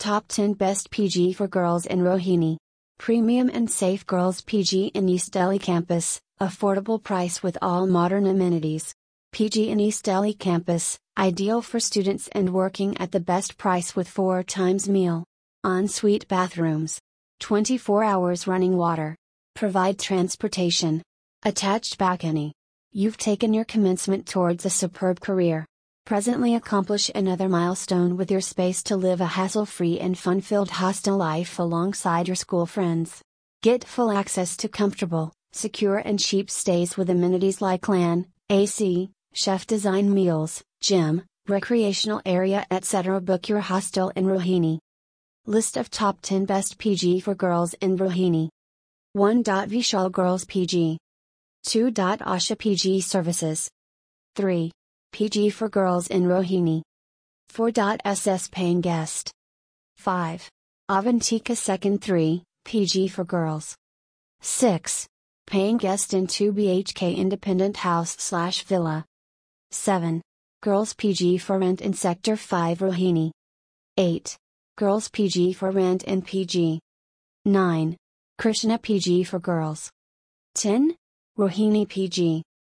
Top 10 Best PG for Girls in Rohini. Premium and safe Girls PG in East Delhi campus, affordable price with all modern amenities. PG in East Delhi campus, ideal for students and working at the best price with 4 times meal. En-suite bathrooms. 24 hours running water. Provide transportation. Attached balcony. You've taken your commencement towards a superb career. Presently accomplish another milestone with your space to live a hassle-free and fun-filled hostel life alongside your school friends. Get full access to comfortable, secure and cheap stays with amenities like LAN, AC, chef-designed meals, gym, recreational area etc. Book your hostel in Rohini. List of top 10 best PG for girls in Rohini. 1. Vishal Girls PG. 2. Asha PG Services. 3. PG for Girls in Rohini. 4. SS Paying Guest. 5. Avantika Second 3, PG for Girls. 6. Paying Guest in 2 BHK Independent House/Villa. 7. Girls PG for Rent in Sector 5 Rohini. 8. Girls PG for Rent in PG. 9. Krishna PG for Girls. 10. Rohini PG.